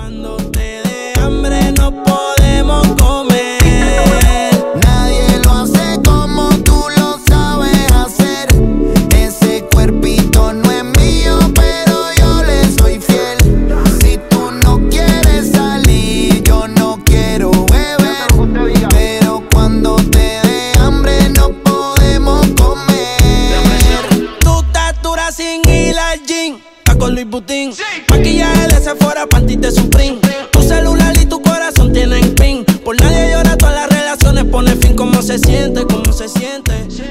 Cuando te dé hambre no podemos comer. Nadie lo hace como tú lo sabes hacer. Ese cuerpito no es mío, pero yo le soy fiel. Si tú no quieres salir, yo no quiero beber. Pero cuando te dé hambre no podemos comer. Tu estatura sin ir al gym, está con Luis Butín. Maquillaje de Sephora, panty de Supreme. Tu celular y tu corazón tienen pin. Por nadie llora, todas las relaciones pone fin. ¿Cómo se siente? ¿Cómo se siente?